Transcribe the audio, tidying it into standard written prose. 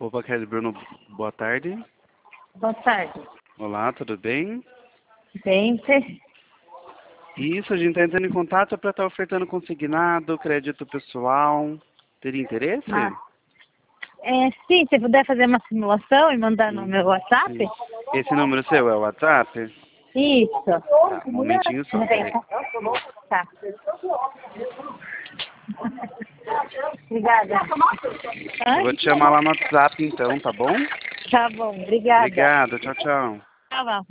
Opa, Kelly Bruno, boa tarde. Boa tarde. Olá, tudo bem? Bem, você... Isso, a gente está entrando em contato para estar ofertando consignado, crédito pessoal. Teria interesse? Sim, se puder fazer uma simulação e mandar no meu WhatsApp? Sim. Esse número seu é o WhatsApp? Isso. Tá, um momentinho só. Peraí. Tá. Obrigada. Eu vou te chamar lá no WhatsApp então, tá bom? Tá bom, obrigada. Obrigado, tchau, tchau. Tá bom.